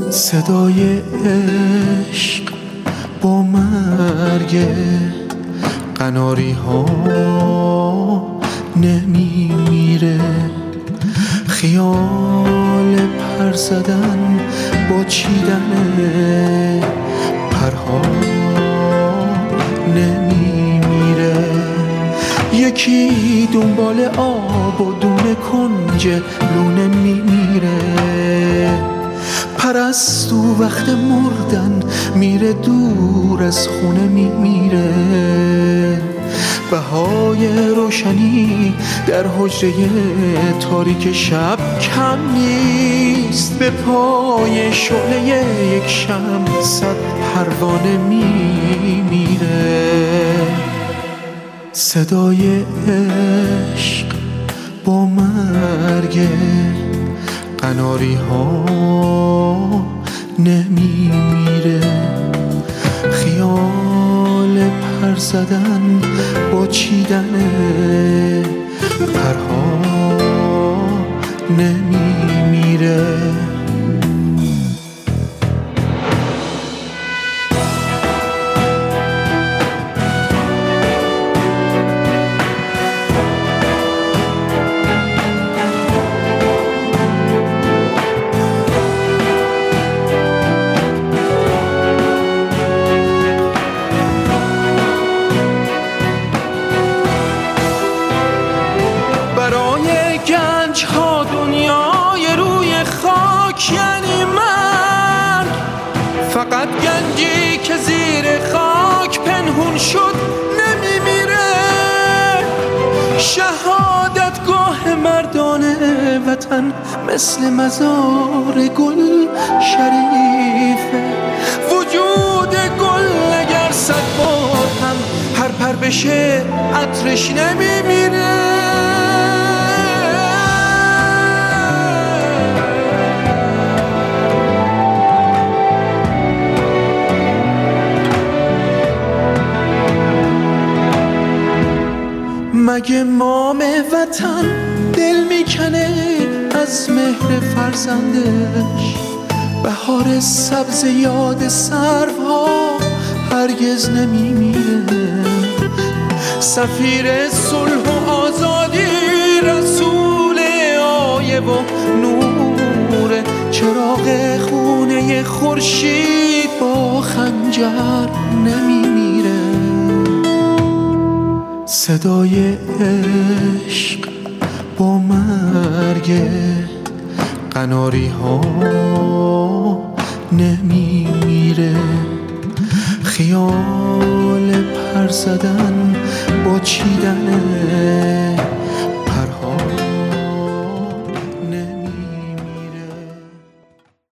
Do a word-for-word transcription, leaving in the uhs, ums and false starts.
صدای عشق با مرگ قناری ها نمی میره، خیال پر زدن با چیدن پرها نمی میره. یکی دنبال آب و دونه کنج لونه می میره، پرستو وقت مردن میره دور از خونه می میره. بهای روشنی در حجره تاریک شب کم نیست، به پای شعله یک شمع صد پروانه می میره. صدای عشق با مرگ قناری ها نمی میره، خیال پر زدن با چیدن پرها نمی میره. گنج ها دنیای روی خاک یعنی من، فقط گنجی که زیر خاک پنهون شد نمیمیره. شهادتگاه مردان وطن مثل مزار گل شریفه، وجود گل اگر صد بار هم هر پر بشه عطرش نمیمیره. مگه مام وطن دل میکنه از مهر فرزندش؟ بهار سبز یاد سروها هرگز نمیمیره. سفیر صلح و آزادی رسول آیه و نور، چراغ خونه خورشید با خنجر نمیمیره. صدای عشق با مرگ قناری ها نمی میره، خیال پر زدن با چیدن